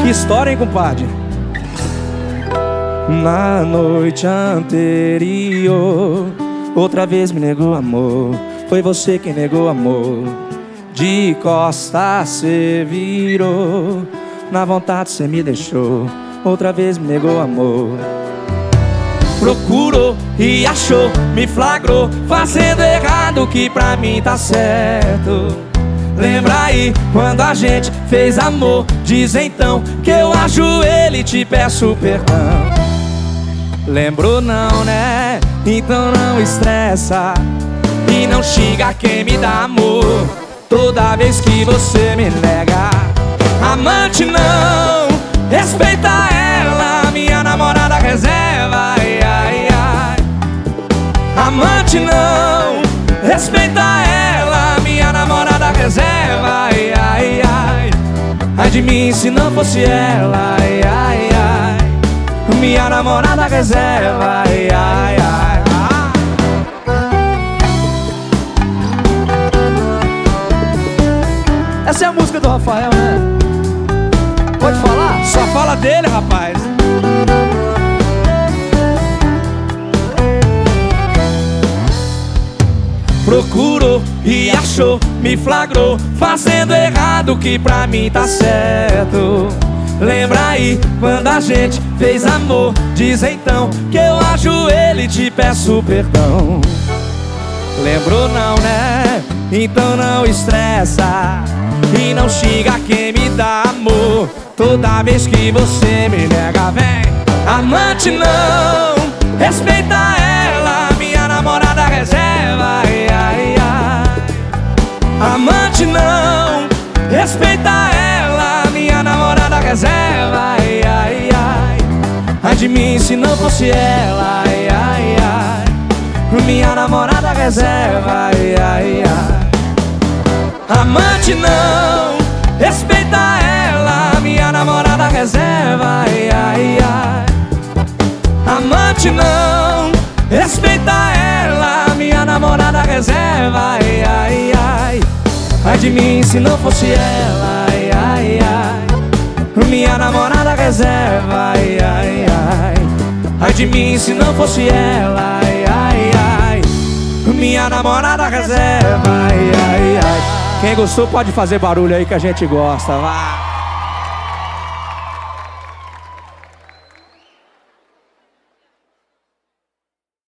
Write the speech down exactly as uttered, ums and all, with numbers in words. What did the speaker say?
Que história, hein, compadre? Na noite anterior, outra vez me negou amor. Foi você quem negou amor. De costas cê virou, na vontade cê me deixou. Outra vez me negou amor. Procurou e achou, me flagrou, fazendo errado que pra mim tá certo. Lembra aí quando a gente fez amor? Diz então que eu ajoelho e te peço perdão. Lembrou não, né? Então não estressa e não xinga quem me dá amor. Toda vez que você me nega, amante não, respeita ela, minha namorada reserva. Ai, ai, ai. Amante não, respeita ela, minha namorada reserva. Ai, ai, ai. Ai de mim se não fosse ela. Ai, ai, ai. Minha namorada reserva. Ai, ai, ai. Essa é a música do Rafael, né? Pode falar? Só fala dele, rapaz. Procurou e achou, me flagrou, fazendo errado que pra mim tá certo. Lembra aí quando a gente fez amor? Diz então que eu ajoelho e te peço perdão. Lembrou não, né? Então não estressa e não xinga quem me dá amor. Toda vez que você me nega, vem. Amante não, respeita ela, minha namorada reserva. Ai, ai, ai. Amante não, respeita ela, minha namorada reserva. Ai, ai, ai. Ai de mim se não fosse ela. Ai, ai, ai. Minha namorada reserva. Ai, ai, ai. Amante não, respeita ela, minha namorada reserva. Ai, ai, ai. Amante não, respeita ela, minha namorada reserva. Ai, ai, ai. Ai de mim se não fosse ela. Ai, ai, ai. Minha namorada reserva. Ai, ai, ai. Ai de mim se não fosse ela. Ai, ai, ai. Minha namorada reserva. Ai, ai, ai. Quem gostou pode fazer barulho aí que a gente gosta, vai.